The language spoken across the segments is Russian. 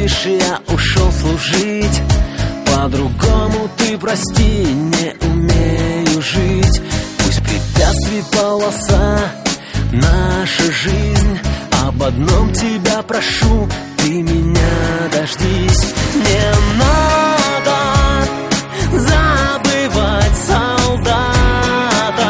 спишь, я ушел служить. По-другому ты, прости, не умею жить. Пусть препятствий полоса, наша жизнь. Об одном тебя прошу, ты меня дождись. Не надо забывать солдата,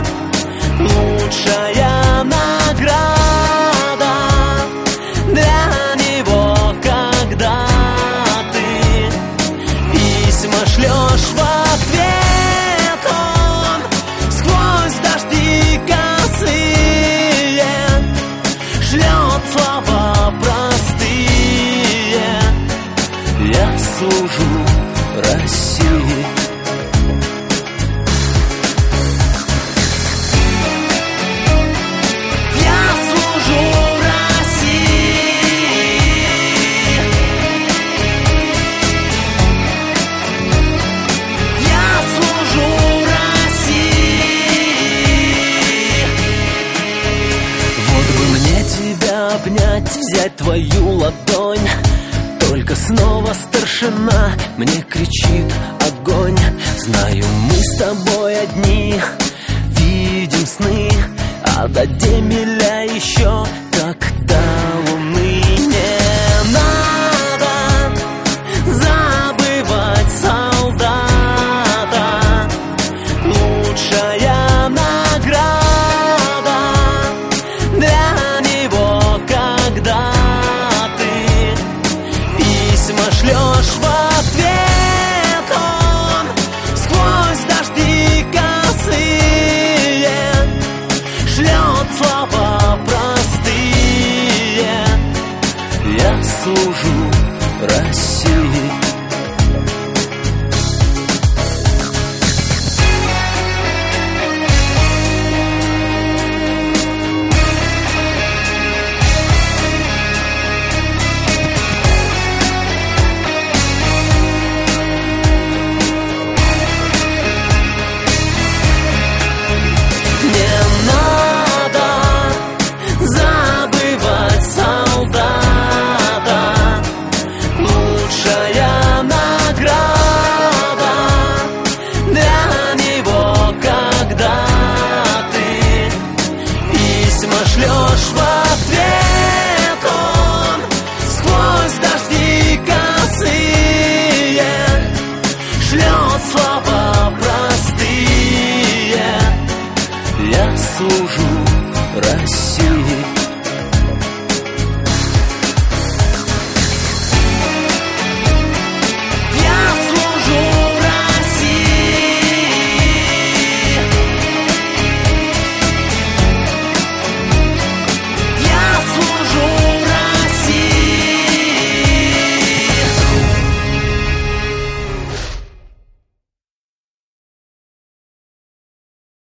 лучшая награда для него, когда ты письма шлешь в ответ. Он сквозь дожди косые шлет слова простые. Я служу России. Я служу России. Я служу России. Вот бы мне тебя обнять, взять твою ладонь. Только снова старшина мне кричит огонь. Знаю, мы с тобой одни видим сны, а до Демеля еще